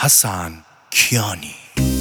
حسن کیانی.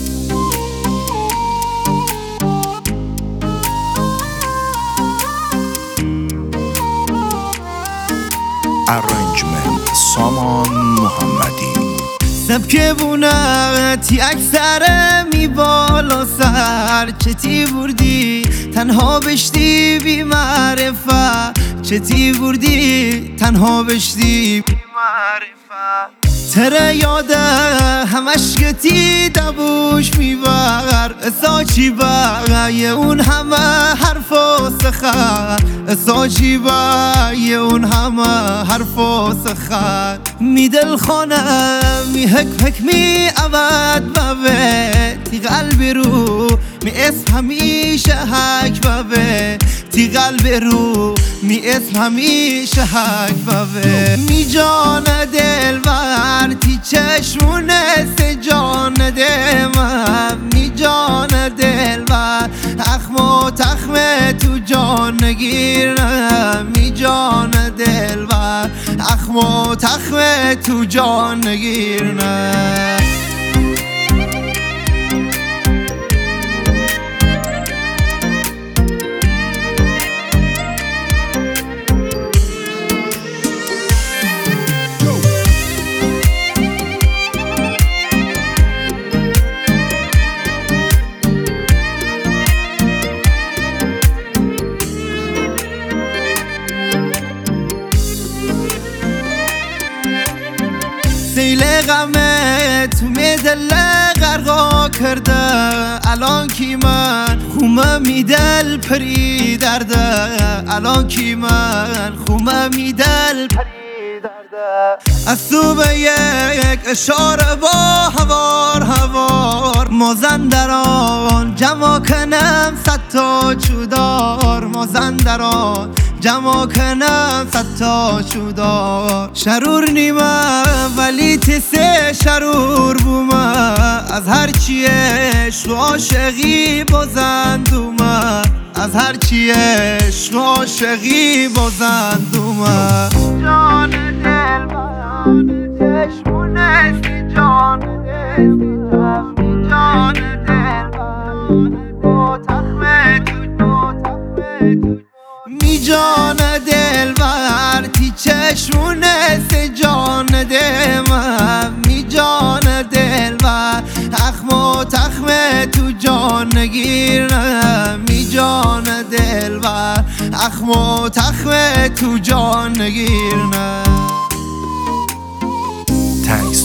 ارنجمنت سامان محمدی. سبک بونتی اکثر می بالا سر چتی بردی تنها بشتی بی معرفت چتی بردی تنها بشتی بی معرفت تره یاده همش گتی دبوش میبر اساچی بای اون همه حرف و سخن اساچی بای اون همه حرف و سخن می دل خانه می حک می عبد بابه تی قلب رو می اسم همیشه حک بابه تی قلب رو می اسم همیشه حک بابه می جان دل بر تی چشمونه سی جان دل می جان دل بر اخم و تخم تو جان نگیرم می جان دل بر اخم و تخم تو جان نگیرم. سیل غمه تو میدل غرقا کرده الان کی من خومه میدل پری درده الان کی من خومه میدل پری درده از تو به یک اشاره با هوار مازندران جمع کنم صد تا چودار مازندران جمع کنم صد تا چودار شرور نیمه ولی تسه شرور بومه از هر چی عشق و عاشقی بازندومه از هر چی عشق و عاشقی بازندومه جان دل من چشمونه سی جان دل جان دل من تخمه تو می جان دل بر تی چشمونه سی جان دل من می جان دل بر اخم و تخم تو جان نگیرم می جان دل بر اخم و تخم تو جان نگیرم. تنگ